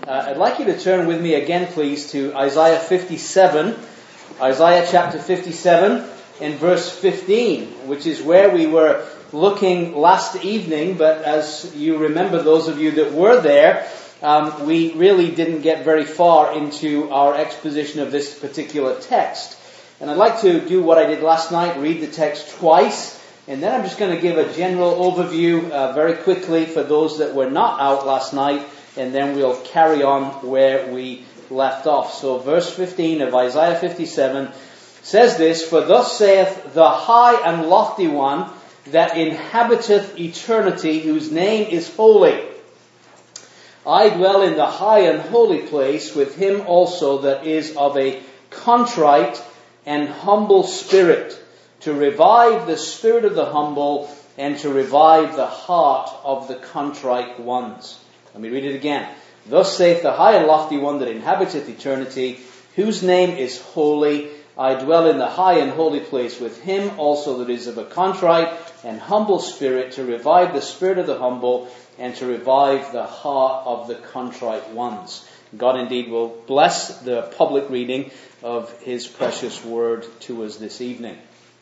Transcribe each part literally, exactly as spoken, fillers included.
Uh, I'd like you to turn with me again, please, to Isaiah fifty-seven. Isaiah chapter fifty-seven and verse fifteen, which is where we were looking last evening. But as you remember, those of you that were there, um, we really didn't get very far into our exposition of this particular text. And I'd like to do what I did last night, read the text twice. And then I'm just going to give a general overview uh, very quickly for those that were not out last night. And then we'll carry on where we left off. So verse fifteen of Isaiah fifty-seven says this: "For thus saith the high and lofty one that inhabiteth eternity, whose name is holy. I dwell in the high and holy place with him also that is of a contrite and humble spirit, to revive the spirit of the humble and to revive the heart of the contrite ones." Let me read it again. "Thus saith the high and lofty one that inhabiteth eternity, whose name is holy. I dwell in the high and holy place with him also that is of a contrite and humble spirit, to revive the spirit of the humble and to revive the heart of the contrite ones." God indeed will bless the public reading of his precious word to us this evening.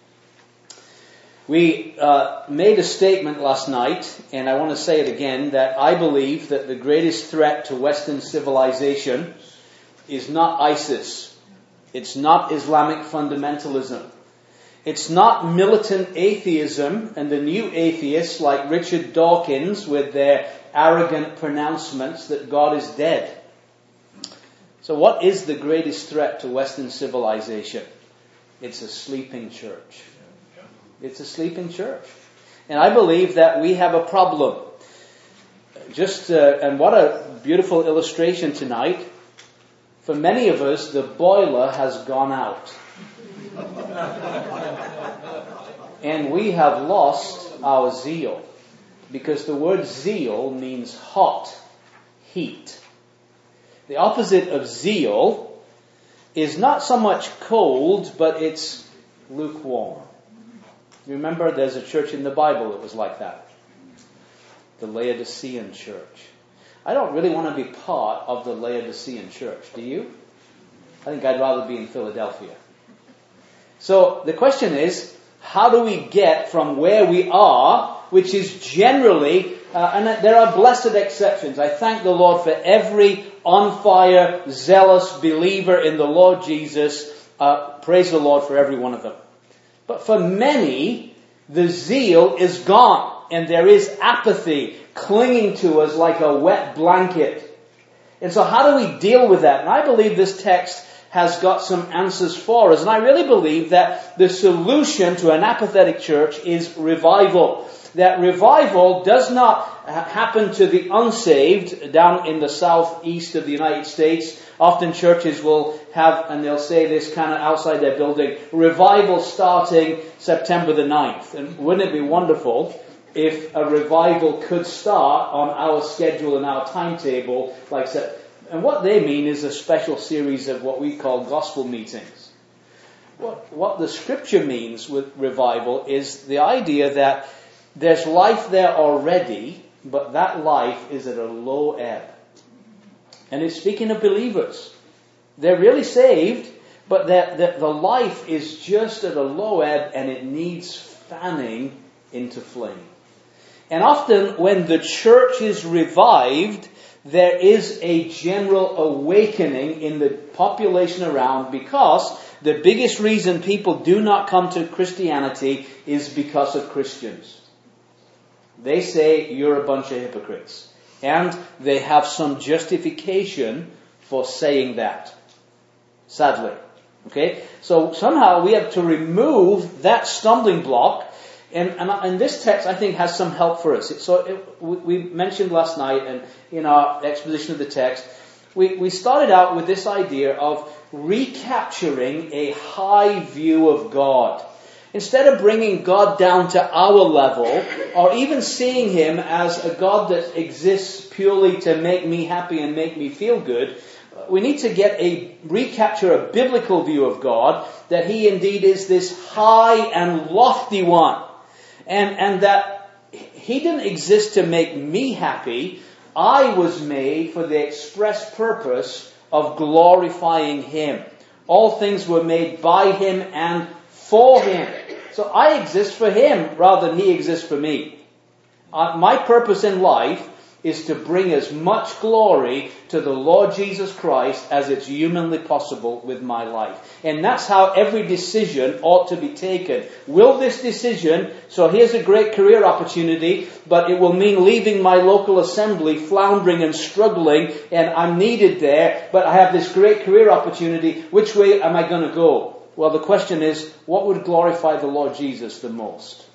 We uh, made a statement last night, and I want to say it again, that I believe that the greatest threat to Western civilization is not ISIS. It's not Islamic fundamentalism. It's not militant atheism and the new atheists like Richard Dawkins with their arrogant pronouncements that God is dead. So what is the greatest threat to Western civilization? It's a sleeping church. It's a sleeping church. And I believe that we have a problem. Just, uh, and what a beautiful illustration tonight. For many of us, the boiler has gone out. And we have lost our zeal. Because the word zeal means hot, heat. The opposite of zeal is not so much cold, but it's lukewarm. You remember there's a church in the Bible that was like that. The Laodicean church. I don't really want to be part of the Laodicean church. Do you? I think I'd rather be in Philadelphia. So the question is, how do we get from where we are, which is generally, uh, and there are blessed exceptions. I thank the Lord for every on-fire, zealous believer in the Lord Jesus. Uh, praise the Lord for every one of them. But for many, the zeal is gone, and there is apathy clinging to us like a wet blanket. And so how do we deal with that? And I believe this text has got some answers for us. And I really believe that the solution to an apathetic church is revival. That revival does not happen to the unsaved down in the southeast of the United States. Often churches will have, and they'll say this kind of outside their building, revival starting September the ninth. And wouldn't it be wonderful if a revival could start on our schedule and our timetable like that? And what they mean is a special series of what we call gospel meetings. What, what the scripture means with revival is the idea that there's life there already, but that life is at a low ebb. And it's speaking of believers. They're really saved, but that the, the life is just at a low ebb and it needs fanning into flame. And often when the church is revived, there is a general awakening in the population around, because the biggest reason people do not come to Christianity is because of Christians. They say you're a bunch of hypocrites. And they have some justification for saying that. Sadly. Okay? So somehow we have to remove that stumbling block. And, and, and this text, I think, has some help for us. So it, we mentioned last night, and in our exposition of the text, we, we started out with this idea of recapturing a high view of God. Instead of bringing God down to our level, or even seeing him as a God that exists purely to make me happy and make me feel good, we need to get a recapture a biblical view of God, that he indeed is this high and lofty one. And, and that he didn't exist to make me happy, I was made for the express purpose of glorifying Him. All things were made by Him and for Him. So I exist for Him rather than He exists for me. Uh, my purpose in life is to bring as much glory to the Lord Jesus Christ as it's humanly possible with my life. And that's how every decision ought to be taken. Will this decision, so here's a great career opportunity, but it will mean leaving my local assembly floundering and struggling, and I'm needed there, but I have this great career opportunity. Which way am I going to go? Well, the question is, what would glorify the Lord Jesus the most?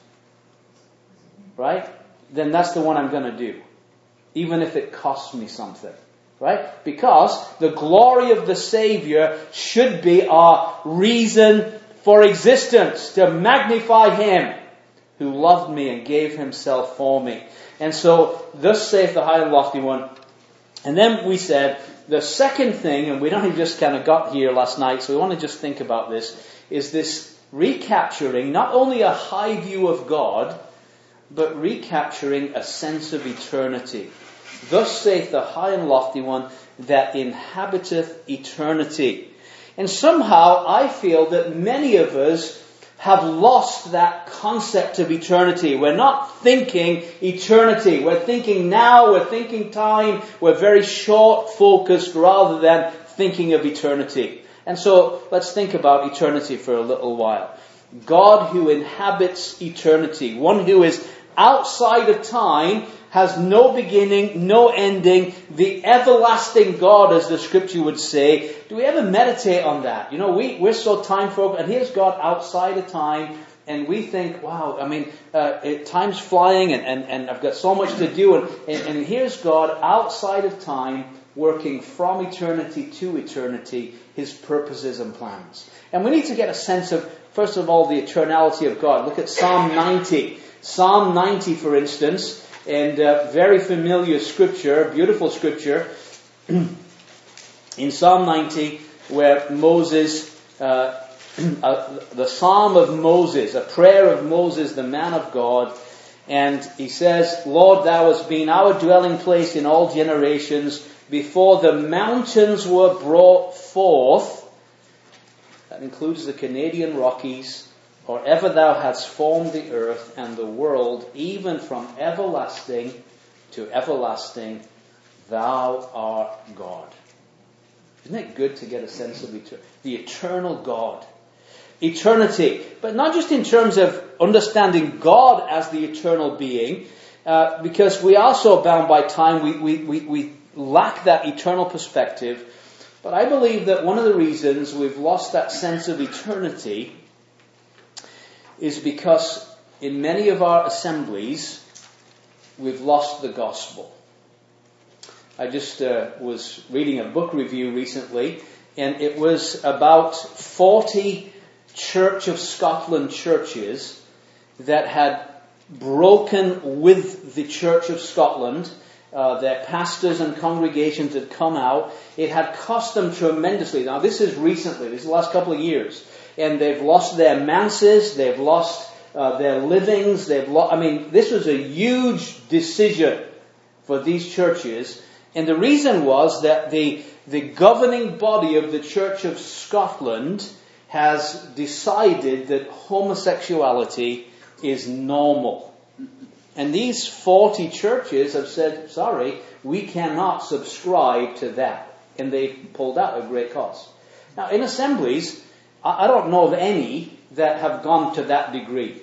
Right? Then that's the one I'm going to do. Even if it costs me something. Right? Because the glory of the Savior should be our reason for existence. To magnify Him who loved me and gave Himself for me. And so, thus saith the high and lofty one. And then we said, the second thing, and we only just kind of got here last night, so we want to just think about this, is this recapturing not only a high view of God, but recapturing a sense of eternity. Thus saith the high and lofty one that inhabiteth eternity. And somehow I feel that many of us have lost that concept of eternity. We're not thinking eternity. We're thinking now, we're thinking time. We're very short focused rather than thinking of eternity. And so let's think about eternity for a little while. God who inhabits eternity, one who is outside of time, has no beginning, no ending, the everlasting God, as the scripture would say. Do we ever meditate on that? You know, we, we're so time focused, and here's God outside of time, and we think, wow, I mean, uh, it, time's flying, and, and, and I've got so much to do, and, and, and here's God outside of time, working from eternity to eternity, His purposes and plans. And we need to get a sense of, first of all, the eternality of God. Look at Psalm ninety. Psalm ninety, for instance, and uh, very familiar scripture, beautiful scripture, in Psalm ninety, where Moses, uh, uh, the Psalm of Moses, a prayer of Moses, the man of God, and he says, Lord, Thou hast been our dwelling place in all generations, before the mountains were brought forth. That includes the Canadian Rockies. Or ever Thou hadst formed the earth and the world, even from everlasting to everlasting, Thou art God. Isn't it good to get a sense of eternity? The eternal God. Eternity. But not just in terms of understanding God as the eternal being, uh, because we are so bound by time, we, we, we, we lack that eternal perspective. But I believe that one of the reasons we've lost that sense of eternity is because in many of our assemblies, we've lost the gospel. I just uh, was reading a book review recently, and it was about forty Church of Scotland churches that had broken with the Church of Scotland. Uh, their pastors and congregations had come out. It had cost them tremendously. Now, this is recently, this is the last couple of years. And they've lost their manses, they've lost uh, their livings, they've lost, I mean, this was a huge decision for these churches. And the reason was that the, the governing body of the Church of Scotland has decided that homosexuality is normal. And these forty churches have said, sorry, we cannot subscribe to that. And they pulled out at great cost. Now, in assemblies, I don't know of any that have gone to that degree.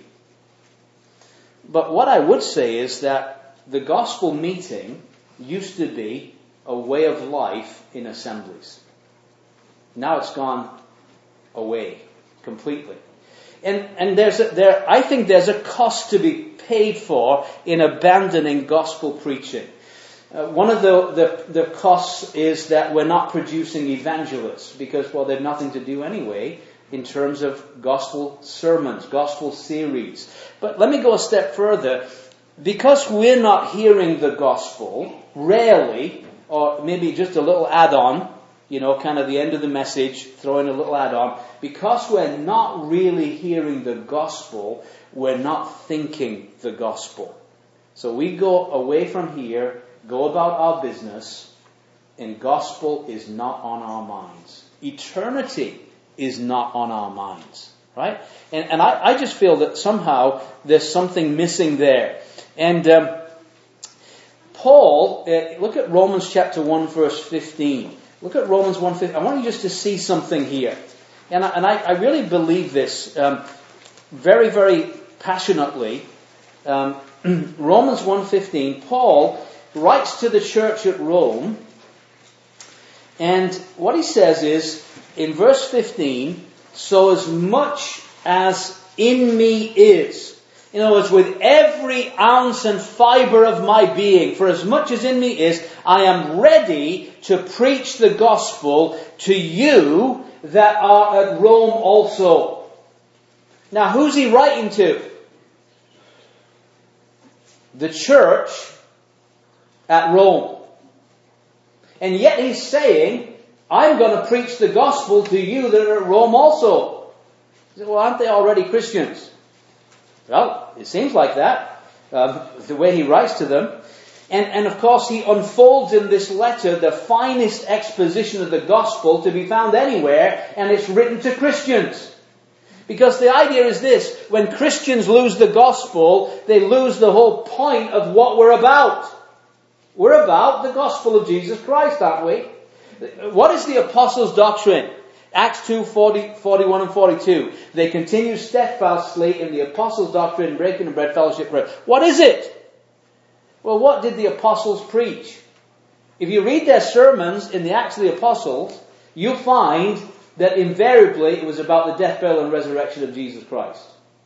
But what I would say is that the gospel meeting used to be a way of life in assemblies. Now it's gone away completely. And and there's a, there I think there's a cost to be paid for in abandoning gospel preaching. Uh, one of the, the, the costs is that we're not producing evangelists because, well, they have nothing to do anyway in terms of gospel sermons, gospel series. But let me go a step further. Because we're not hearing the gospel, rarely, or maybe just a little add-on, you know, kind of the end of the message, throw in a little add-on, because we're not really hearing the gospel, we're not thinking the gospel. So we go away from here go about our business, and gospel is not on our minds. Eternity is not on our minds. Right? And, and I, I just feel that somehow there's something missing there. And um, Paul, uh, look at Romans chapter one, verse fifteen. Look at Romans one fifteen. I want you just to see something here. And I, and I, I really believe this um, very, very passionately. Um, Romans one fifteen, Paul writes to the church at Rome. And what he says is, in verse fifteen, so as much as in me is. In other words, with every ounce and fiber of my being, for as much as in me is, I am ready to preach the gospel to you that are at Rome also. Now, who's he writing to? The church at Rome. And yet he's saying, I'm going to preach the gospel to you that are at Rome also. You say, well, aren't they already Christians? Well, it seems like that, um, the way he writes to them. And, and of course, he unfolds in this letter the finest exposition of the gospel to be found anywhere, and it's written to Christians. Because the idea is this: when Christians lose the gospel, they lose the whole point of what we're about. We're about the gospel of Jesus Christ, aren't we? What is the apostles' doctrine? Acts two, forty, forty-one and forty-two. They continue steadfastly in the apostles' doctrine, breaking of bread, fellowship, prayer. What is it? Well, what did the apostles preach? If you read their sermons in the Acts of the Apostles, you'll find that invariably it was about the death, burial and resurrection of Jesus Christ.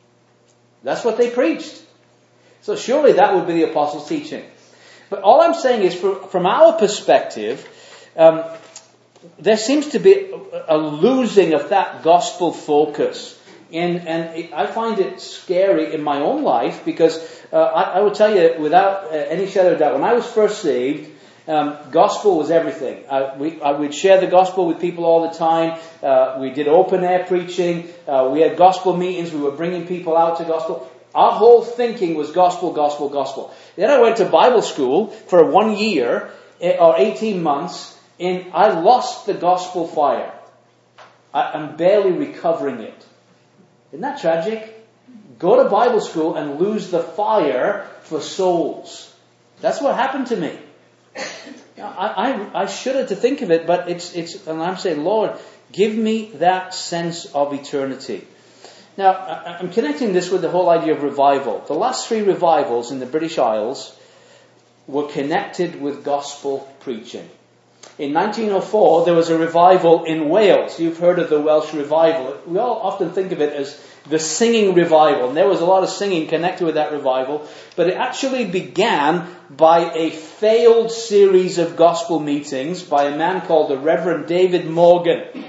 That's what they preached. So surely that would be the apostles' teaching. But all I'm saying is, for, from our perspective, um, there seems to be a, a losing of that gospel focus. And, and it, I find it scary in my own life because uh, I, I will tell you without uh, any shadow of doubt, when I was first saved, um, gospel was everything. Uh, we, I would share the gospel with people all the time. Uh, we did open air preaching. Uh, we had gospel meetings. We were bringing people out to gospel. Our whole thinking was gospel, gospel, gospel. Then I went to Bible school for one year or eighteen months, and I lost the gospel fire. I, I'm barely recovering it. Isn't that tragic? Go to Bible school and lose the fire for souls. That's what happened to me. I, I, I shudder to think of it, but it's, it's, and I'm saying, Lord, give me that sense of eternity. Now, I'm connecting this with the whole idea of revival. The last three revivals in the British Isles were connected with gospel preaching. In nineteen oh four, there was a revival in Wales. You've heard of the Welsh revival. We all often think of it as the singing revival. And there was a lot of singing connected with that revival. But it actually began by a failed series of gospel meetings by a man called the Reverend David Morgan.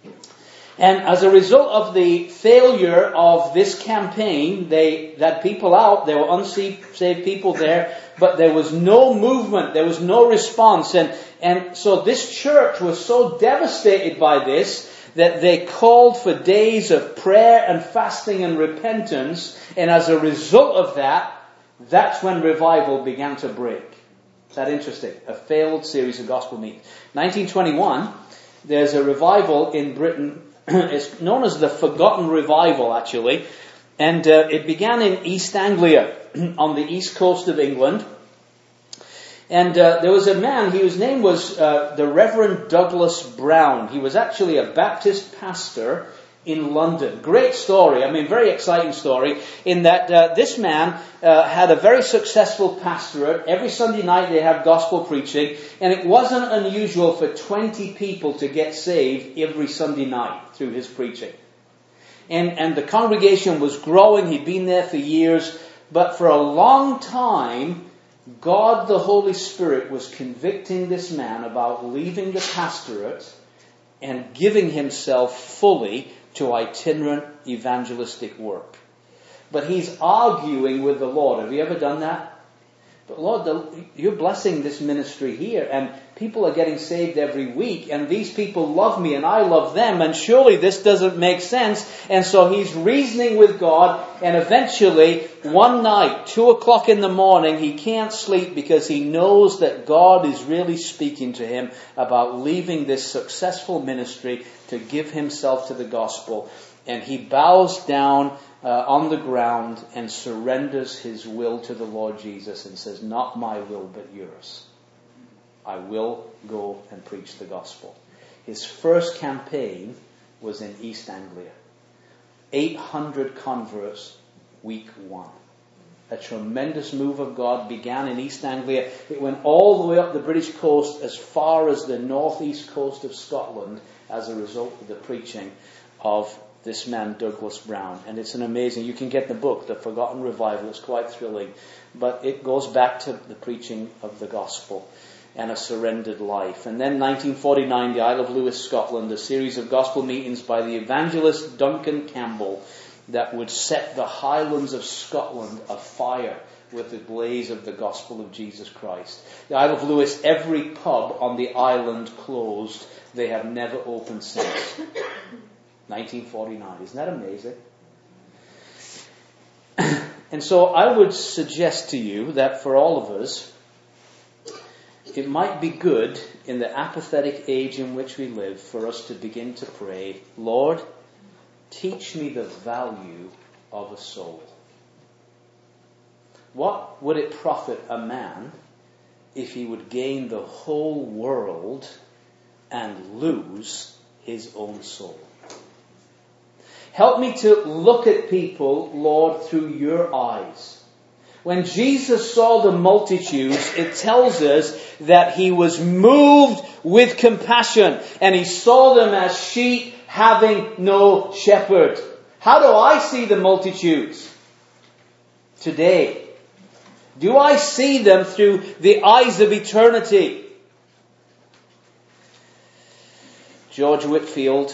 And as a result of the failure of this campaign, they had people out, there were unsaved people there, but there was no movement, there was no response. And, and so this church was so devastated by this that they called for days of prayer and fasting and repentance. And as a result of that, that's when revival began to break. Is that interesting? A failed series of gospel meetings. nineteen twenty-one, there's a revival in Britain. It's known as the Forgotten Revival, actually. And uh, it began in East Anglia, on the east coast of England. And uh, there was a man, his name was uh, the Reverend Douglas Brown. He was actually a Baptist pastor in London. Great story, I mean, very exciting story, in that uh, this man uh, had a very successful pastorate. Every Sunday night they had gospel preaching, and it wasn't unusual for twenty people to get saved every Sunday night through his preaching. And, and the congregation was growing. He'd been there for years, but for a long time, God the Holy Spirit was convicting this man about leaving the pastorate and giving himself fully to itinerant evangelistic work. But he's arguing with the Lord. Have you ever done that? But Lord, the, you're blessing this ministry here, and people are getting saved every week, and these people love me, and I love them, and surely this doesn't make sense. And so he's reasoning with God, and eventually, one night, two o'clock in the morning, he can't sleep because he knows that God is really speaking to him about leaving this successful ministry to give himself to the gospel. And he bows down Uh, on the ground and surrenders his will to the Lord Jesus and says, not my will but yours. I will go and preach the gospel. His first campaign was in East Anglia. eight hundred converts week one. A tremendous move of God began in East Anglia. It went all the way up the British coast as far as the northeast coast of Scotland as a result of the preaching of this man, Douglas Brown. And it's an amazing, you can get the book, The Forgotten Revival. It's quite thrilling. But it goes back to the preaching of the gospel and a surrendered life. And then nineteen forty-nine, the Isle of Lewis, Scotland, a series of gospel meetings by the evangelist Duncan Campbell that would set the highlands of Scotland afire with the blaze of the gospel of Jesus Christ. The Isle of Lewis, every pub on the island closed. They have never opened since. nineteen forty-nine. Isn't that amazing? And so I would suggest to you that for all of us, it might be good in the apathetic age in which we live for us to begin to pray, Lord, teach me the value of a soul. What would it profit a man if he would gain the whole world and lose his own soul? Help me to look at people, Lord, through your eyes. When Jesus saw the multitudes, it tells us that he was moved with compassion, and he saw them as sheep having no shepherd. How do I see the multitudes today? Do I see them through the eyes of eternity? George Whitefield,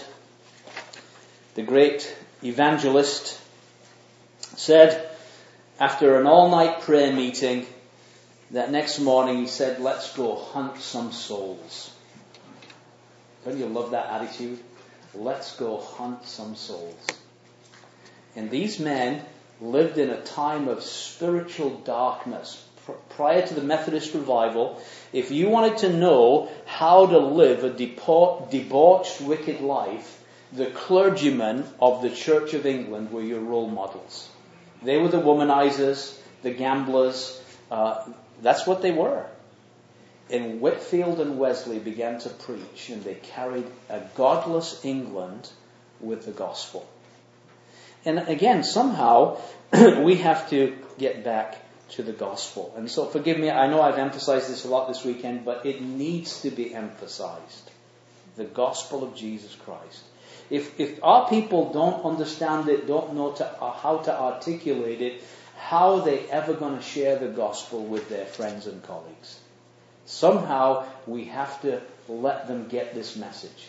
the great evangelist, said after an all-night prayer meeting that next morning he said, let's go hunt some souls. Don't you love that attitude? Let's go hunt some souls. And these men lived in a time of spiritual darkness. Prior to the Methodist revival, if you wanted to know how to live a debauched, wicked life, the clergymen of the Church of England were your role models. They were the womanizers, the gamblers. Uh, that's what they were. And Whitefield and Wesley began to preach, and they carried a godless England with the gospel. And again, somehow, we have to get back to the gospel. And so, forgive me, I know I've emphasized this a lot this weekend, but it needs to be emphasized. The gospel of Jesus Christ. If if our people don't understand it, don't know to, uh, how to articulate it, how are they ever going to share the gospel with their friends and colleagues? Somehow we have to let them get this message.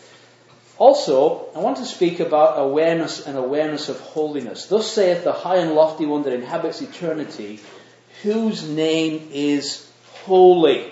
Also, I want to speak about awareness and awareness of holiness. Thus saith the high and lofty one that inhabits eternity, whose name is holy.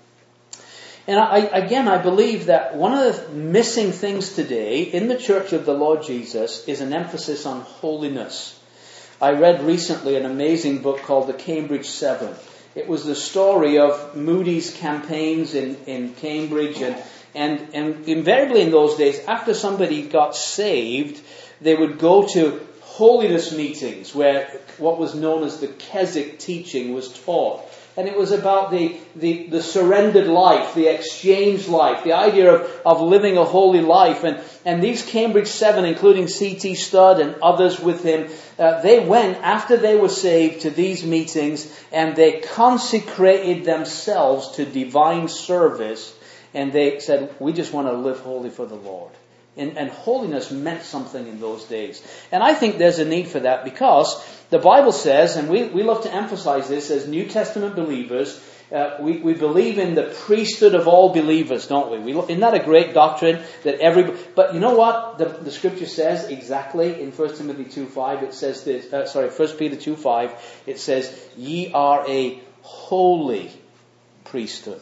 And I, again, I believe that one of the missing things today in the Church of the Lord Jesus is an emphasis on holiness. I read recently an amazing book called The Cambridge Seven. It was the story of Moody's campaigns in, in Cambridge. And, and, and invariably in those days, after somebody got saved, they would go to holiness meetings where what was known as the Keswick teaching was taught. And it was about the, the, the surrendered life, the exchange life, the idea of, of living a holy life. And, and these Cambridge Seven, including C T Studd and others with him, uh, they went, after they were saved, to these meetings, and they consecrated themselves to divine service. And they said, we just want to live holy for the Lord. And, and holiness meant something in those days. And I think there's a need for that because the Bible says, and we, we love to emphasize this as New Testament believers, uh, we, we believe in the priesthood of all believers, don't we? we isn't that a great doctrine that every? But you know what the, the Scripture says exactly in First Timothy two five? It says this. Uh, sorry, First Peter two five. It says, "Ye are a holy priesthood.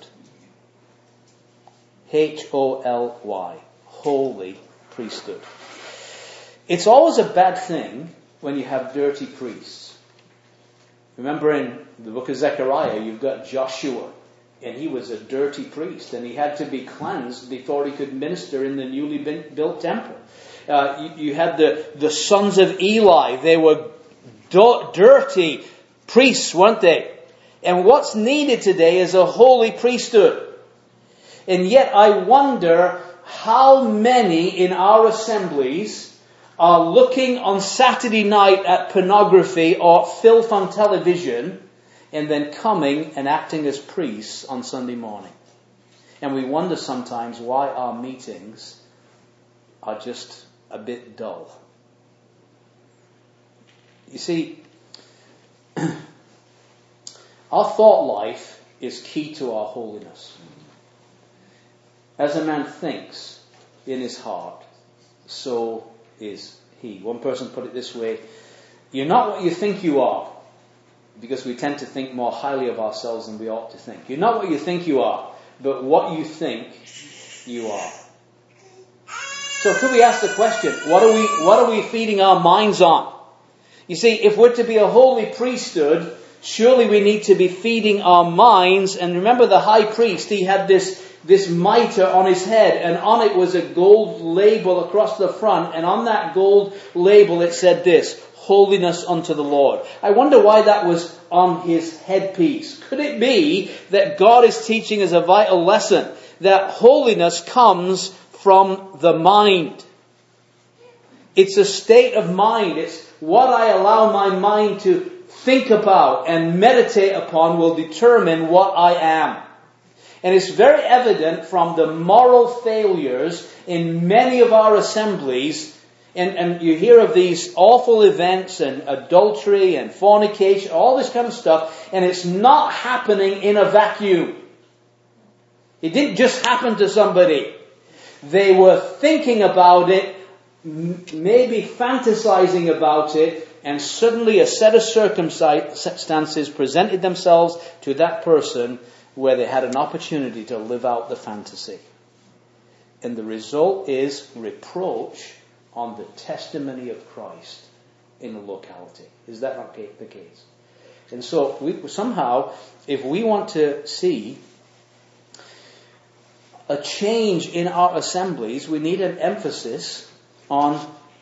H O L Y. Holy priesthood. It's always a bad thing when you have dirty priests. Remember in the book of Zechariah, you've got Joshua, and he was a dirty priest, and he had to be cleansed before he could minister in the newly built temple. Uh, you, you had the, the sons of Eli. They were do- dirty priests, weren't they? And what's needed today is a holy priesthood. And yet I wonder how many in our assemblies are looking on Saturday night at pornography or filth on television and then coming and acting as priests on Sunday morning. And we wonder sometimes why our meetings are just a bit dull. You see, our thought life is key to our holiness. As a man thinks in his heart, so is he. One person put it this way: you're not what you think you are, because we tend to think more highly of ourselves than we ought to think. You're not what you think you are, but what you think you are. So could we ask the question, what are we, what are we feeding our minds on? You see, if we're to be a holy priesthood, surely we need to be feeding our minds. And remember the high priest, he had this this mitre on his head, and on it was a gold label across the front, and on that gold label it said this: holiness unto the Lord. I wonder why that was on his headpiece. Could it be that God is teaching us a vital lesson, that holiness comes from the mind? It's a state of mind. It's what I allow my mind to think about and meditate upon will determine what I am. And it's very evident from the moral failures in many of our assemblies. And, and you hear of these awful events and adultery and fornication, all this kind of stuff. And it's not happening in a vacuum. It didn't just happen to somebody. They were thinking about it, maybe fantasizing about it, and suddenly a set of circumstances presented themselves to that person where they had an opportunity to live out the fantasy. And the result is reproach on the testimony of Christ in the locality. Is that not the case? And so we, somehow, if we want to see a change in our assemblies, we need an emphasis on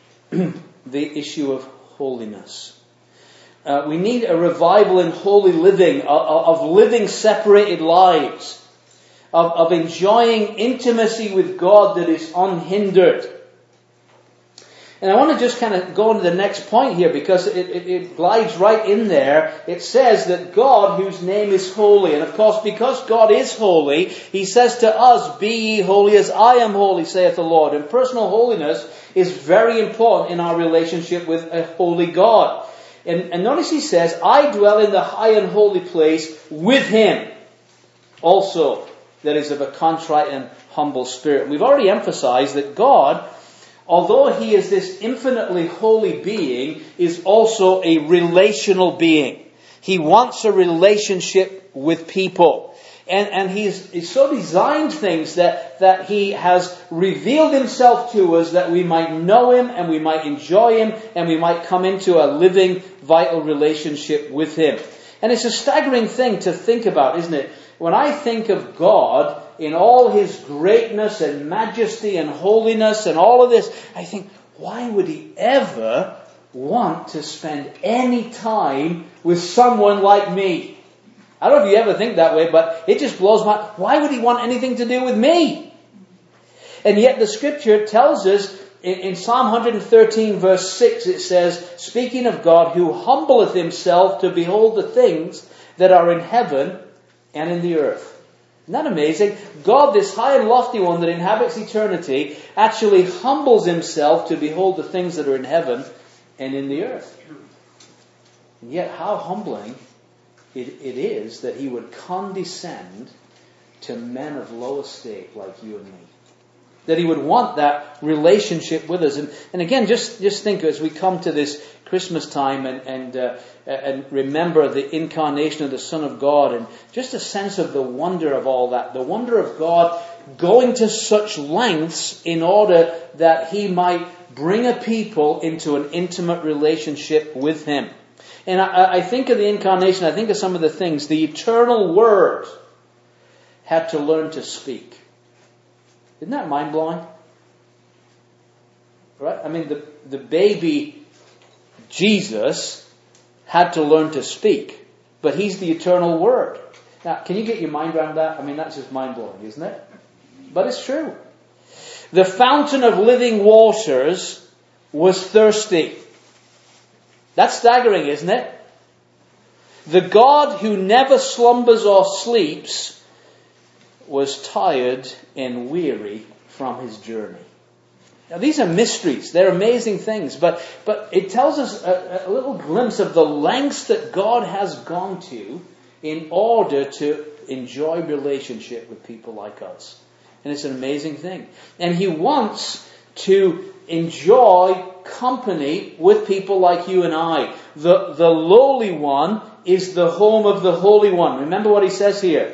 the issue of holiness. Uh, we need a revival in holy living, of, of living separated lives, of, of enjoying intimacy with God that is unhindered. And I want to just kind of go on to the next point here, because it, it, it glides right in there. It says that God, whose name is holy. And of course, because God is holy, He says to us, be ye holy as I am holy, saith the Lord. And personal holiness is very important in our relationship with a holy God. And, and notice He says, I dwell in the high and holy place with Him also, that is of a contrite and humble spirit. We've already emphasized that God, although He is this infinitely holy being, is also a relational being. He wants a relationship with people. And, and he's, he's so designed things that, that He has revealed Himself to us that we might know Him and we might enjoy Him and we might come into a living, vital relationship with Him. And it's a staggering thing to think about, isn't it? When I think of God in all His greatness and majesty and holiness and all of this, I think, why would He ever want to spend any time with someone like me? I don't know if you ever think that way, but it just blows my... Why would He want anything to do with me? And yet the Scripture tells us in, in Psalm one thirteen verse six, it says, speaking of God, who humbleth Himself to behold the things that are in heaven and in the earth. Isn't that amazing? God, this high and lofty one that inhabits eternity, actually humbles Himself to behold the things that are in heaven and in the earth. And yet how humbling it, it is that He would condescend to men of low estate like you and me. That He would want that relationship with us. And, and again, just, just think as we come to this Christmas time and, and, uh, and remember the incarnation of the Son of God and just a sense of the wonder of all that. The wonder of God going to such lengths in order that He might bring a people into an intimate relationship with Him. And I, I think of the incarnation, I think of some of the things. The eternal Word had to learn to speak. Isn't that mind-blowing? Right? I mean, the, the baby Jesus had to learn to speak. But He's the eternal Word. Now, can you get your mind around that? I mean, that's just mind-blowing, isn't it? But it's true. The fountain of living waters was thirsty. That's staggering, isn't it? The God who never slumbers or sleeps was tired and weary from His journey. Now these are mysteries. They're amazing things. But, but it tells us a, a little glimpse of the lengths that God has gone to in order to enjoy relationship with people like us. And it's an amazing thing. And He wants to enjoy company with people like you and I. The, the lowly one is the home of the Holy One. Remember what He says here.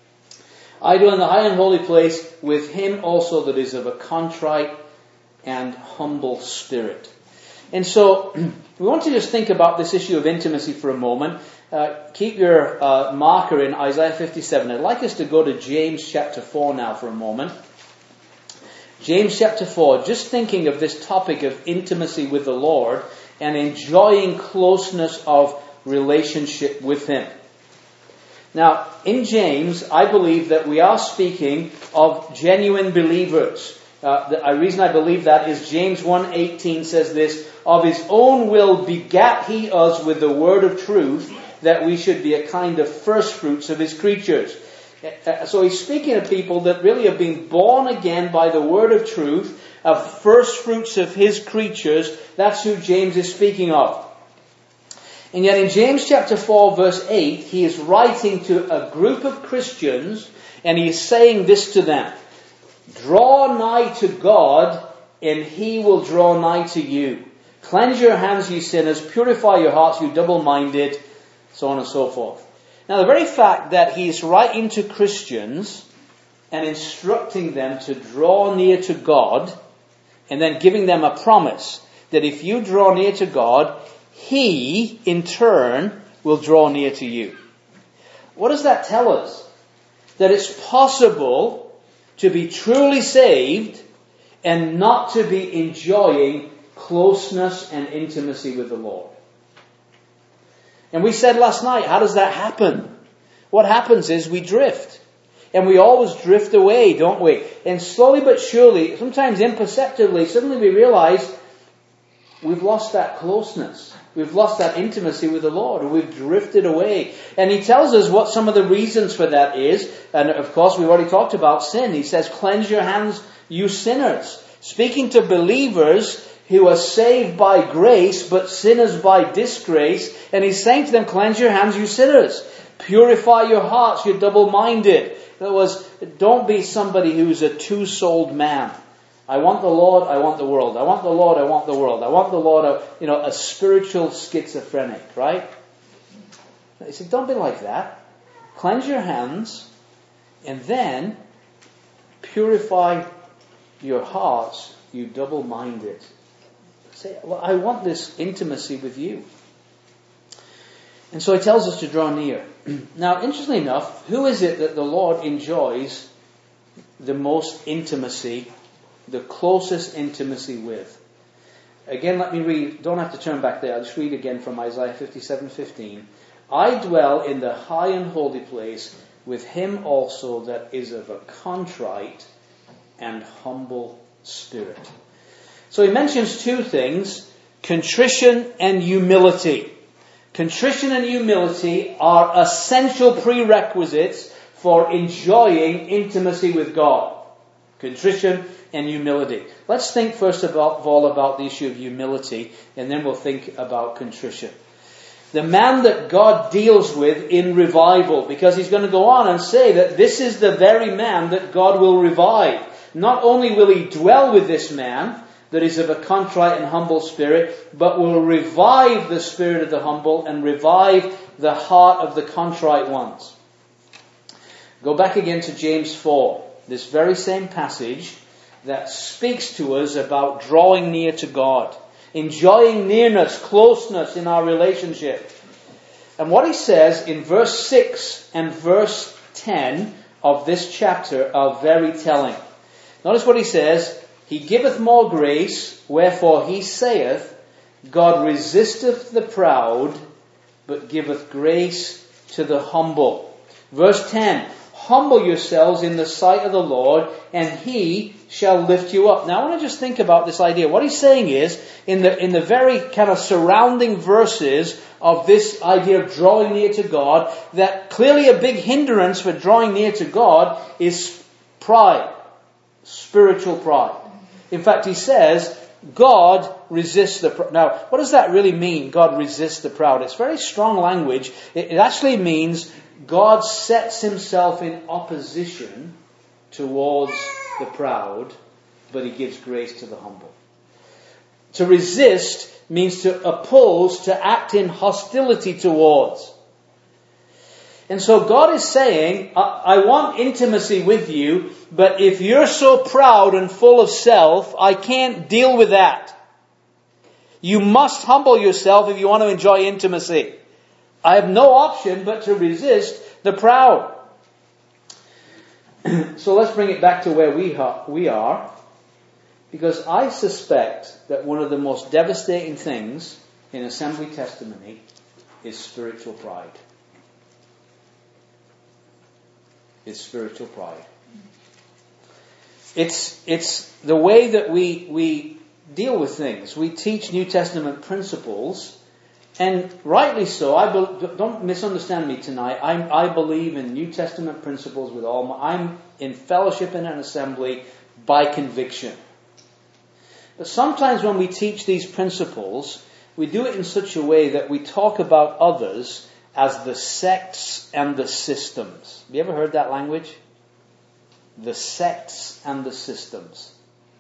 I dwell in the high and holy place with him also that is of a contrite and humble spirit. And so, we want to just think about this issue of intimacy for a moment. Uh, keep your uh, marker in Isaiah fifty-seven. I'd like us to go to James chapter four now for a moment. James chapter four, just thinking of this topic of intimacy with the Lord and enjoying closeness of relationship with Him. Now, in James, I believe that we are speaking of genuine believers. Uh, the reason I believe that is James one eighteen says this, of His own will begat He us with the word of truth, that we should be a kind of first fruits of His creatures. Uh, so he's speaking of people that really have been born again by the word of truth, of first fruits of His creatures. That's who James is speaking of. And yet in James chapter four verse eight, he is writing to a group of Christians and he is saying this to them. Draw nigh to God and He will draw nigh to you. Cleanse your hands, ye sinners. Purify your hearts, you double-minded. So on and so forth. Now the very fact that he is writing to Christians and instructing them to draw near to God and then giving them a promise that if you draw near to God, He, in turn, will draw near to you. What does that tell us? That it's possible to be truly saved and not to be enjoying closeness and intimacy with the Lord. And we said last night, how does that happen? What happens is we drift. And we always drift away, don't we? And slowly but surely, sometimes imperceptibly, suddenly we realize we've lost that closeness. We've lost that intimacy with the Lord. We've drifted away. And he tells us what some of the reasons for that is. And of course, we've already talked about sin. He says, cleanse your hands, you sinners. Speaking to believers who are saved by grace, but sinners by disgrace. And he's saying to them, cleanse your hands, you sinners. Purify your hearts, you double-minded. In other words, don't be somebody who's a two-souled man. I want the Lord, I want the world. I want the Lord, I want the world. I want the Lord, a, you know, a spiritual schizophrenic, right? He said, don't be like that. Cleanse your hands and then purify your hearts, you double-minded. Say, well, I want this intimacy with you. And so he tells us to draw near. Now, interestingly enough, who is it that the Lord enjoys the most intimacy, the closest intimacy with? Again, let me read. Don't have to turn back there. I'll just read again from Isaiah fifty-seven fifteen. I dwell in the high and holy place with him also that is of a contrite and humble spirit. So he mentions two things, contrition and humility. Contrition and humility are essential prerequisites for enjoying intimacy with God. Contrition and humility. Let's think first of all about the issue of humility, and then we'll think about contrition. The man that God deals with in revival, because he's going to go on and say that this is the very man that God will revive. not only will he dwell with this man that is of a contrite and humble spirit, but will revive the spirit of the humble and revive the heart of the contrite ones. Go back again to James four, this very same passage that speaks to us about drawing near to God, enjoying nearness, closeness in our relationship. And what he says in verse six and verse ten of this chapter are very telling. Notice what he says. He giveth more grace, wherefore he saith, God resisteth the proud, but giveth grace to the humble. Verse ten, humble yourselves in the sight of the Lord, and he shall lift you up. Now I want to just think about this idea. What he's saying is, in the in the very kind of surrounding verses of this idea of drawing near to God, that clearly a big hindrance for drawing near to God is pride, spiritual pride. In fact, he says, God resists the proud. Now, what does that really mean, God resists the proud? It's very strong language. It, it actually means God sets himself in opposition towards the proud, but he gives grace to the humble. To resist means to oppose, to act in hostility towards. And so God is saying, I, I want intimacy with you, but if you're so proud and full of self, I can't deal with that. You must humble yourself if you want to enjoy intimacy. I have no option but to resist the proud. So let's bring it back to where we are, we are. Because I suspect that one of the most devastating things in assembly testimony is spiritual pride. It's spiritual pride. It's it's the way that we we deal with things. We teach New Testament principles, and rightly so. I be, don't misunderstand me tonight. I I believe in New Testament principles with all my. I'm in fellowship in an assembly by conviction. But sometimes when we teach these principles, we do it in such a way that we talk about others as the sects and the systems. Have you ever heard that language? The sects and the systems.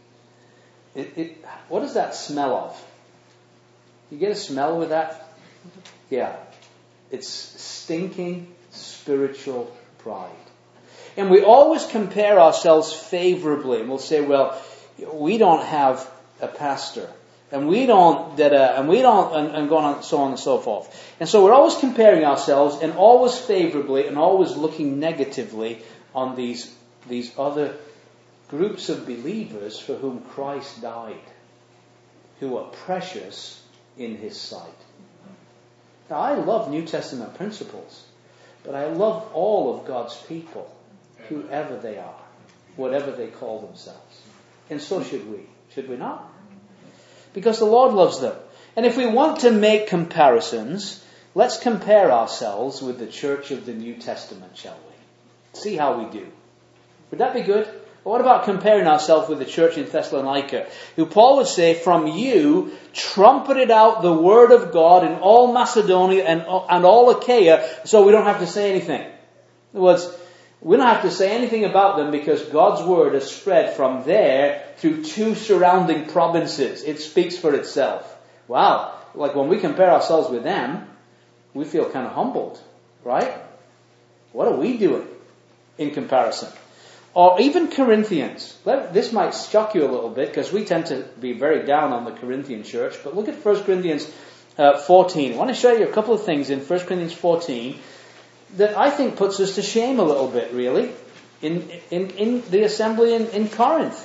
It, it, what does that smell of? You get a smell with that? Yeah. It's stinking spiritual pride. And we always compare ourselves favorably. And we'll say, well, we don't have a pastor. And we don't, that, uh, and we don't, and, and go on, so on and so forth. And so we're always comparing ourselves, and always favorably, and always looking negatively on these these other groups of believers for whom Christ died, who are precious in His sight. Now, I love New Testament principles, but I love all of God's people, whoever they are, whatever they call themselves. And so should we. Should we not? Because the Lord loves them. And if we want to make comparisons, let's compare ourselves with the church of the New Testament, shall we? See how we do. Would that be good? Or what about comparing ourselves with the church in Thessalonica, who Paul would say, from you trumpeted out the word of God in all Macedonia and, and all Achaia, so we don't have to say anything. In other words, we don't have to say anything about them because God's word has spread from there through two surrounding provinces. It speaks for itself. Wow. Like when we compare ourselves with them, we feel kind of humbled, right? What are we doing in comparison? Or even Corinthians. This might shock you a little bit because we tend to be very down on the Corinthian church. But look at First Corinthians uh, fourteen. I want to show you a couple of things in First Corinthians fourteen that I think puts us to shame a little bit, really, in in, in the assembly in, in Corinth.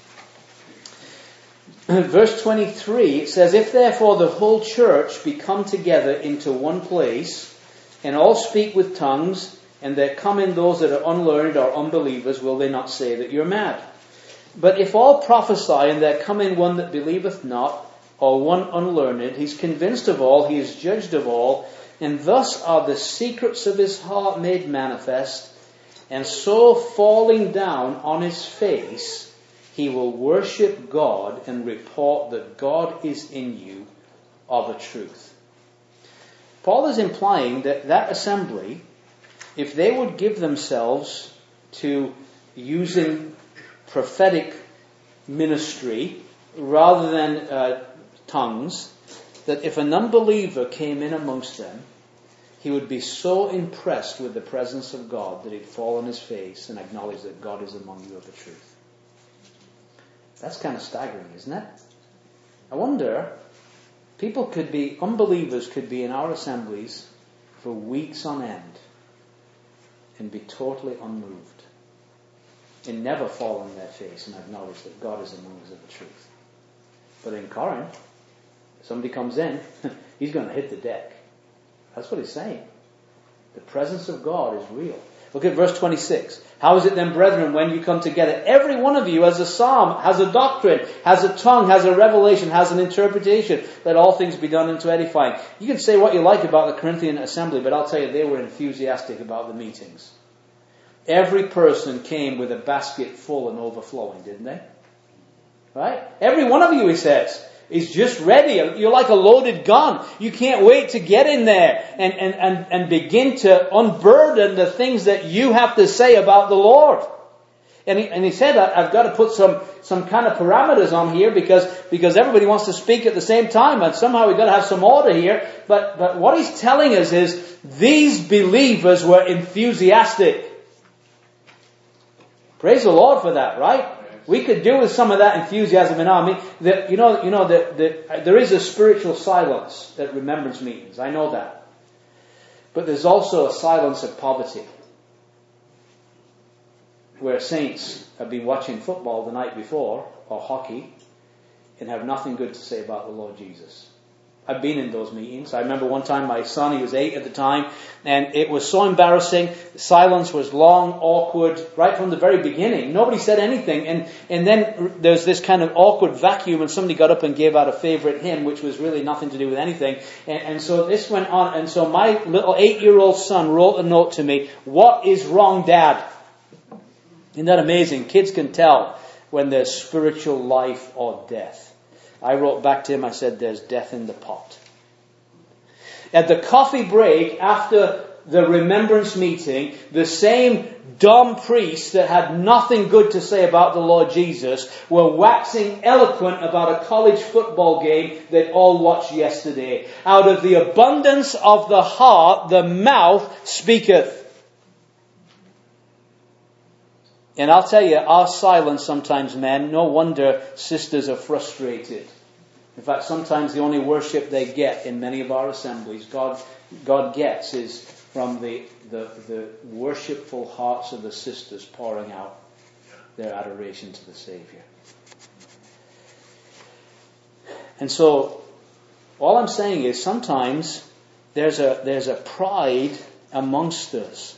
Verse twenty-three, it says, if therefore the whole church be come together into one place, and all speak with tongues, and there come in those that are unlearned or unbelievers, will they not say that you're mad? But if all prophesy, and there come in one that believeth not, or one unlearned, he's convinced of all, he is judged of all, and thus are the secrets of his heart made manifest, and so falling down on his face, he will worship God and report that God is in you of a truth. Paul is implying that that assembly, if they would give themselves to using prophetic ministry rather than uh, tongues, that if an unbeliever came in amongst them, he would be so impressed with the presence of God that he'd fall on his face and acknowledge that God is among you of the truth. That's kind of staggering, isn't it? I wonder, people could be, unbelievers could be in our assemblies for weeks on end and be totally unmoved and never fall on their face and acknowledge that God is among us of the truth. But in Corinth, somebody comes in, he's going to hit the deck. That's what he's saying. The presence of God is real. Look at verse twenty-six. How is it then, brethren, when you come together? Every one of you has a psalm, has a doctrine, has a tongue, has a revelation, has an interpretation. Let all things be done unto edifying. You can say what you like about the Corinthian assembly, but I'll tell you, they were enthusiastic about the meetings. Every person came with a basket full and overflowing, didn't they? Right? Every one of you, he says, is just ready. You're like a loaded gun. You can't wait to get in there and, and, and, and begin to unburden the things that you have to say about the Lord. And he, and he said, I've got to put some, some kind of parameters on here because, because everybody wants to speak at the same time, and somehow we've got to have some order here. But, but what he's telling us is these believers were enthusiastic. Praise the Lord for that, right? We could do with some of that enthusiasm in our meeting. The, you know, you know the, the, there is a spiritual silence at remembrance meetings. I know that. But there's also a silence of poverty, where saints have been watching football the night before, or hockey, and have nothing good to say about the Lord Jesus. I've been in those meetings. I remember one time my son, he was eight at the time, and it was so embarrassing. The silence was long, awkward, right from the very beginning. Nobody said anything. And, and then there's this kind of awkward vacuum, and somebody got up and gave out a favorite hymn, which was really nothing to do with anything. And, and so this went on. And so my little eight-year-old son wrote a note to me, "What is wrong, Dad?" Isn't that amazing? Kids can tell when there's spiritual life or death. I wrote back to him, I said, "There's death in the pot." At the coffee break after the remembrance meeting, the same dumb priests that had nothing good to say about the Lord Jesus were waxing eloquent about a college football game that all watched yesterday. Out of the abundance of the heart, the mouth speaketh. And I'll tell you, our silence sometimes, men, no wonder sisters are frustrated. In fact, sometimes the only worship they get in many of our assemblies, God, God gets, is from the, the, the worshipful hearts of the sisters pouring out their adoration to the Savior. And so, all I'm saying is sometimes there's a, there's a pride amongst us.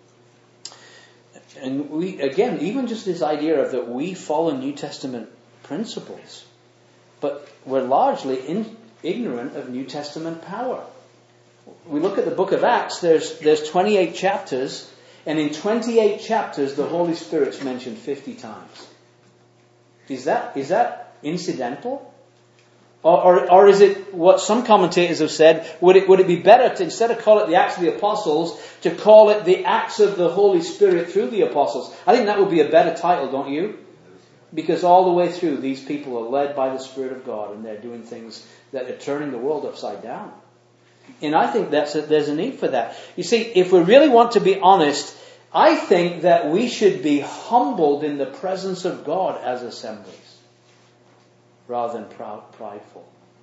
And we, again, even just this idea of that we follow New Testament principles, but we're largely in, ignorant of New Testament power. We look at the book of Acts, there's, there's twenty-eight chapters, and in twenty-eight chapters the Holy Spirit's mentioned fifty times. Is that, is that incidental? Or, or, or is it what some commentators have said, would it, would it be better to, instead of call it the Acts of the Apostles, to call it the Acts of the Holy Spirit through the Apostles? I think that would be a better title, don't you? Because all the way through, these people are led by the Spirit of God, and they're doing things that are turning the world upside down. And I think that's a, there's a need for that. You see, if we really want to be honest, I think that we should be humbled in the presence of God as assemblies, rather than proud, prideful.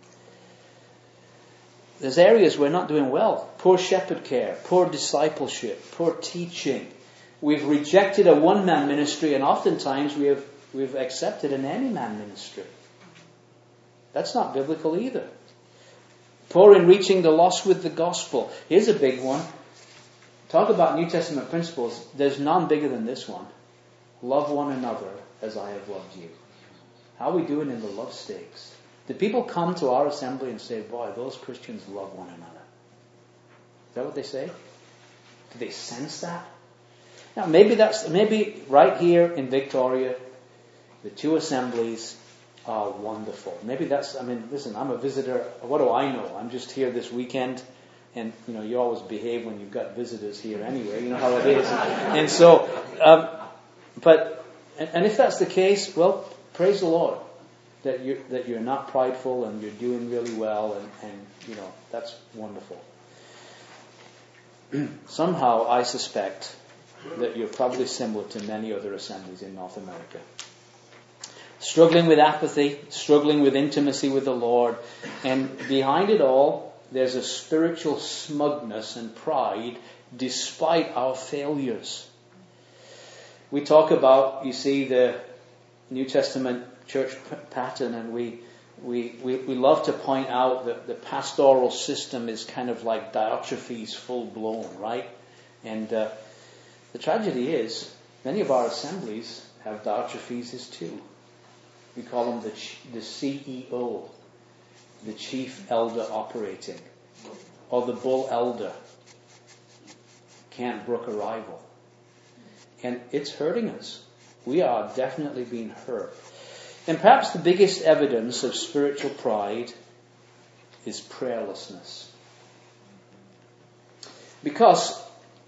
There's areas we're not doing well. Poor shepherd care, poor discipleship, poor teaching. We've rejected a one-man ministry, and oftentimes we have we've accepted an any-man ministry. That's not biblical either. Poor in reaching the lost with the gospel. Here's a big one. Talk about New Testament principles. There's none bigger than this one. Love one another as I have loved you. How are we doing in the love stakes? Do people come to our assembly and say, boy, those Christians love one another? Is that what they say? Do they sense that? Now, maybe that's, maybe right here in Victoria, the two assemblies are wonderful. Maybe that's, I mean, listen, I'm a visitor. What do I know? I'm just here this weekend. And, you know, you always behave when you've got visitors here anyway. You know how it is. And so, um, but And, and if that's the case, well, praise the Lord that you're, that you're not prideful and you're doing really well, and, and you know, that's wonderful. Somehow I suspect that you're probably similar to many other assemblies in North America. Struggling with apathy, struggling with intimacy with the Lord, and behind it all, there's a spiritual smugness and pride despite our failures. We talk about, you see, the New Testament church p- pattern, and we, we we we love to point out that the pastoral system is kind of like Diotrephes full blown, right? And uh, the tragedy is, many of our assemblies have Diotrephes too. We call him the ch- the C E O, the chief elder operating, or the bull elder. Can't brook a rival. And it's hurting us. We are definitely being hurt. And perhaps the biggest evidence of spiritual pride is prayerlessness. Because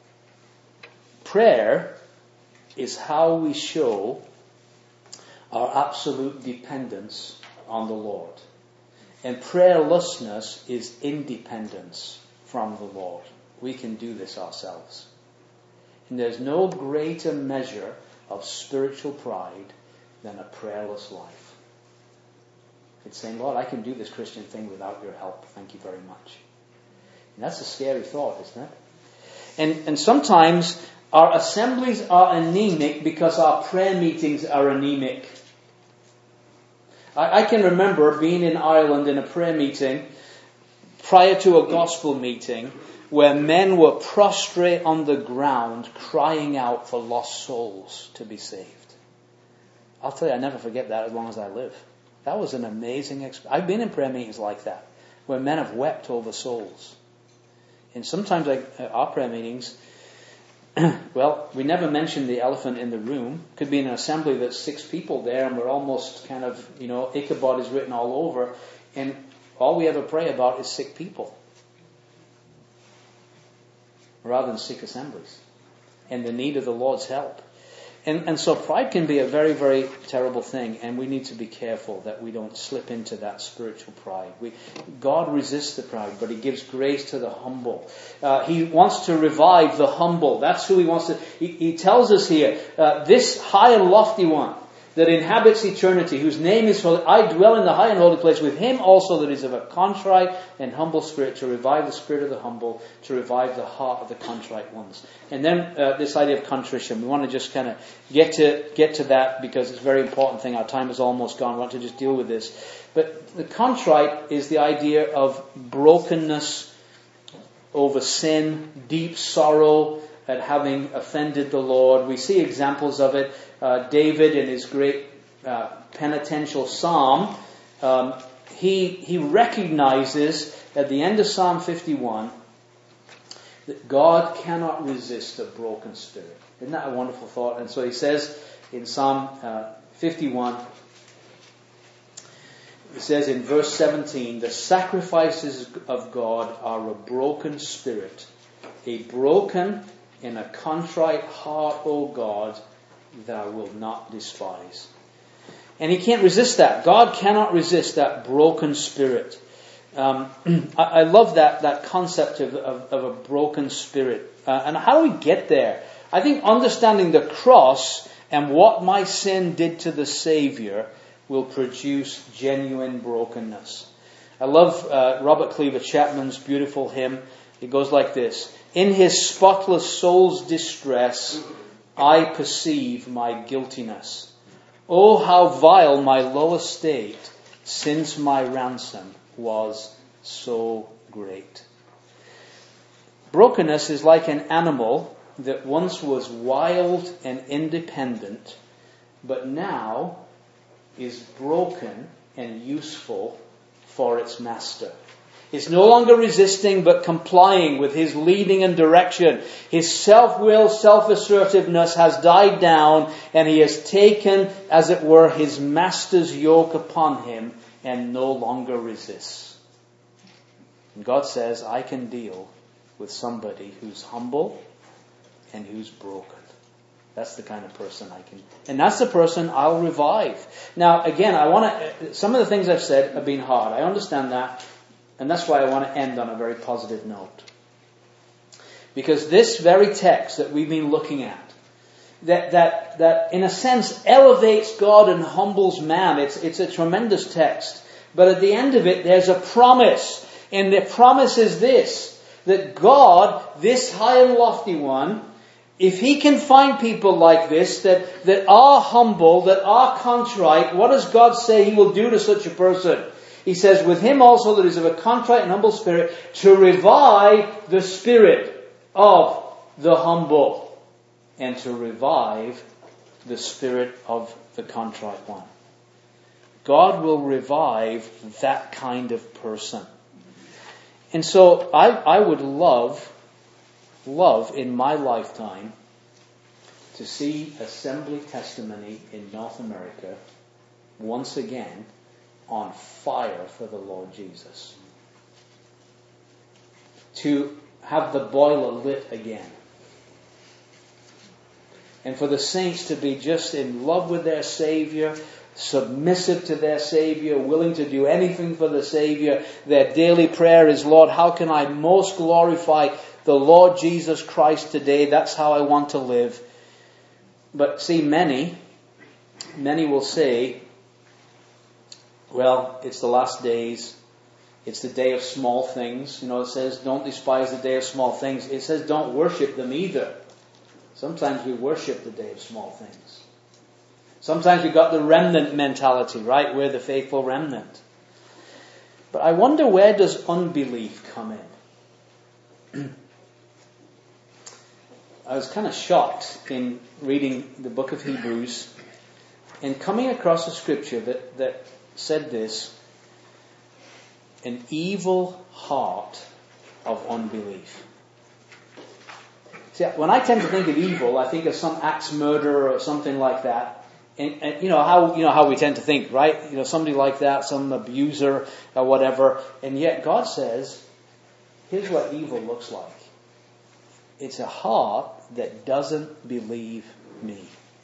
prayer is how we show our absolute dependence on the Lord. And prayerlessness is independence from the Lord. We can do this ourselves. And there's no greater measure of spiritual pride than a prayerless life. It's saying, Lord, I can do this Christian thing without your help. Thank you very much. And that's a scary thought, isn't it? And, and sometimes our assemblies are anemic because our prayer meetings are anemic. I, I can remember being in Ireland in a prayer meeting prior to a gospel meeting where men were prostrate on the ground crying out for lost souls to be saved. I'll tell you, I never forget that as long as I live. That was an amazing experience. I've been in prayer meetings like that, where men have wept over souls. And sometimes like our prayer meetings, well, we never mention the elephant in the room. Could be in an assembly that's six people there and we're almost kind of, you know, Ichabod is written all over. And all we ever pray about is sick people, rather than sick assemblies, and the need of the Lord's help. And, and so pride can be a very, very terrible thing, and we need to be careful that we don't slip into that spiritual pride. We, God resists the proud, but He gives grace to the humble. Uh, he wants to revive the humble. That's who He wants to... He, he tells us here, uh, this high and lofty one that inhabits eternity, whose name is holy, I dwell in the high and holy place with Him also that is of a contrite and humble spirit, to revive the spirit of the humble, to revive the heart of the contrite ones. And then uh, this idea of contrition, we want to just kind of get to get to that because it's a very important thing. Our time is almost gone. We want to just deal with this. But the contrite is the idea of brokenness over sin, deep sorrow at having offended the Lord. We see examples of it. Uh, David in his great uh, penitential psalm, um, he he recognizes at the end of Psalm fifty-one that God cannot resist a broken spirit. Isn't that a wonderful thought? And so he says in Psalm uh, fifty-one, he says in verse seventeen, the sacrifices of God are a broken spirit, a broken and a contrite heart, O God, thou wilt not despise. And He can't resist that. God cannot resist that broken spirit. Um, I, I love that, that concept of, of, of a broken spirit. Uh, and how do we get there? I think understanding the cross and what my sin did to the Savior will produce genuine brokenness. I love uh, Robert Cleaver Chapman's beautiful hymn. It goes like this. In His spotless soul's distress, I perceive my guiltiness. Oh, how vile my low estate, since my ransom was so great. Brokenness is like an animal that once was wild and independent, but now is broken and useful for its master. It's no longer resisting but complying with His leading and direction. His self-will, self-assertiveness has died down, and he has taken, as it were, his master's yoke upon him and no longer resists. And God says, I can deal with somebody who's humble and who's broken. That's the kind of person I can, and that's the person I'll revive. Now, again, I want to, some of the things I've said have been hard. I understand that, and that's why I want to end on a very positive note. Because this very text that we've been looking at, that, that, that in a sense elevates God and humbles man, it's, it's a tremendous text. But at the end of it, there's a promise. And the promise is this, that God, this high and lofty one, if he can find people like this, that, that are humble, that are contrite, what does God say he will do to such a person? He says, with him also that is of a contrite and humble spirit, to revive the spirit of the humble, and to revive the spirit of the contrite one. God will revive that kind of person. And so I, I would love, love in my lifetime to see Assembly Testimony in North America once again on fire for the Lord Jesus. To have the boiler lit again. And for the saints to be just in love with their Savior, submissive to their Savior, willing to do anything for the Savior. Their daily prayer is, Lord, how can I most glorify the Lord Jesus Christ today? That's how I want to live. But see, many, many will say, well, it's the last days. It's the day of small things. You know, it says, don't despise the day of small things. It says, don't worship them either. Sometimes we worship the day of small things. Sometimes we've got the remnant mentality, right? We're the faithful remnant. But I wonder, where does unbelief come in? I was kind of shocked in reading the book of Hebrews and coming across a scripture that, that said this: an evil heart of unbelief. See, when I tend to think of evil, I think of some axe murderer or something like that. And, and you know how you know how we tend to think, right? You know, somebody like that, some abuser or whatever. And yet God says, here's what evil looks like. It's a heart that doesn't believe me.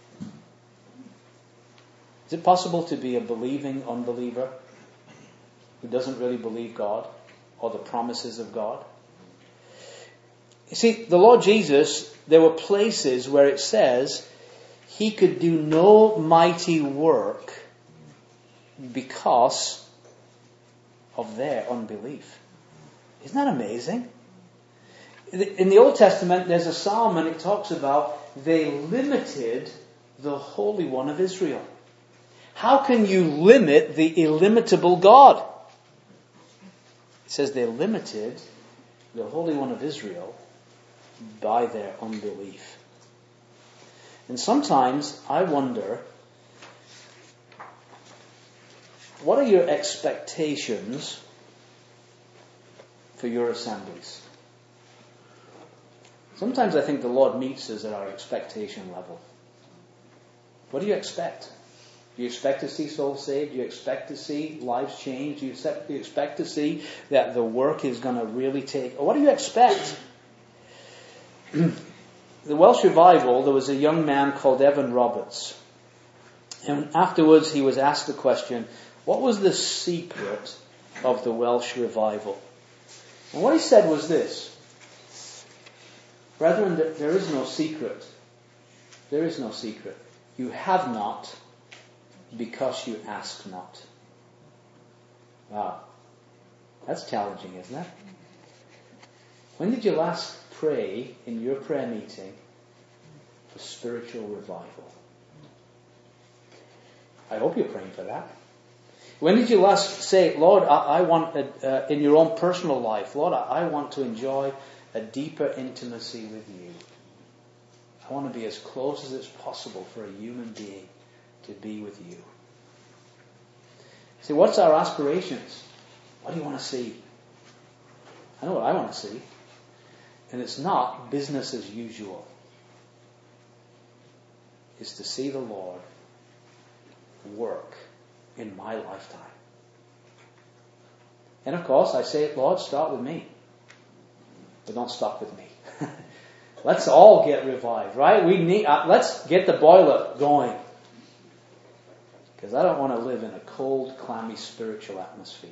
Is it possible to be a believing unbeliever who doesn't really believe God or the promises of God? You see, the Lord Jesus, there were places where it says he could do no mighty work because of their unbelief. Isn't that amazing? In the Old Testament, there's a psalm and it talks about they limited the Holy One of Israel. How can you limit the illimitable God? It says they limited the Holy One of Israel by their unbelief. And sometimes I wonder, what are your expectations for your assemblies? Sometimes I think the Lord meets us at our expectation level. What do you expect? Do you expect to see souls saved? Do you expect to see lives changed? Do you expect, do you expect to see that the work is going to really take... What do you expect? The Welsh Revival, there was a young man called Evan Roberts. And afterwards he was asked the question, what was the secret of the Welsh Revival? And what he said was this: brethren, there is no secret. There is no secret. You have not because you ask not. Wow. That's challenging, isn't it? When did you last pray in your prayer meeting for spiritual revival? I hope you're praying for that. When did you last say, Lord, I, I want, a, uh, in your own personal life, Lord, I, I want to enjoy a deeper intimacy with you. I want to be as close as it's possible for a human being to be with you. See, what's our aspirations? What do you want to see? I know what I want to see. And it's not business as usual. It's to see the Lord work in my lifetime. And of course, I say, Lord, start with me. But don't stop with me. let's all get revived, right? We need, uh, let's get the boiler going. Because I don't want to live in a cold, clammy spiritual atmosphere.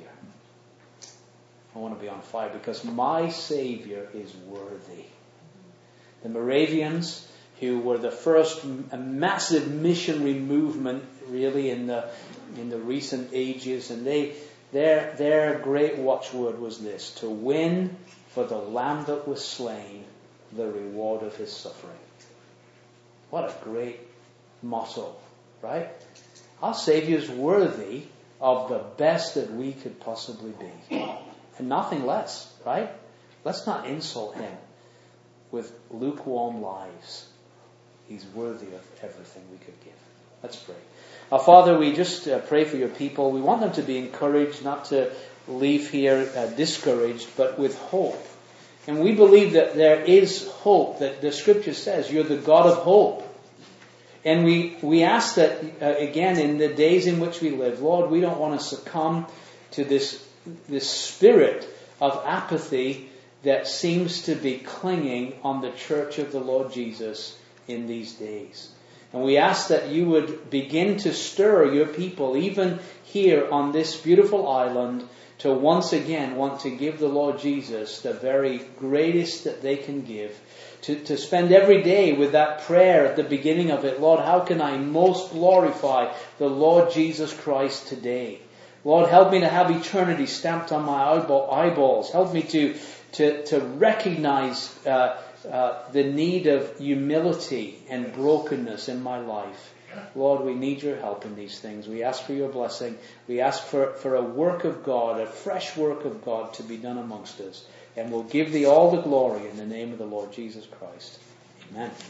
I want to be on fire because my Savior is worthy. The Moravians, who were the first a massive missionary movement really in the in the recent ages, and they their their great watchword was this: to win for the Lamb that was slain the reward of his suffering. What a great motto, right? Our Savior is worthy of the best that we could possibly be. And nothing less, right? Let's not insult him with lukewarm lives. He's worthy of everything we could give. Let's pray. Our Father, we just uh, pray for your people. We want them to be encouraged, not to leave here uh, discouraged, but with hope. And we believe that there is hope, that the Scripture says you're the God of hope. And we, we ask that, uh, again, in the days in which we live, Lord, we don't want to succumb to this, this spirit of apathy that seems to be clinging on the church of the Lord Jesus in these days. And we ask that you would begin to stir your people, even here on this beautiful island, to once again want to give the Lord Jesus the very greatest that they can give. To, to spend every day with that prayer at the beginning of it, Lord, how can I most glorify the Lord Jesus Christ today? Lord, help me to have eternity stamped on my eyeball, eyeballs. Help me to, to, to recognize uh, uh, the need of humility and brokenness in my life. Lord, we need your help in these things. We ask for your blessing. We ask for, for a work of God, a fresh work of God to be done amongst us. And we'll give thee all the glory in the name of the Lord Jesus Christ. Amen.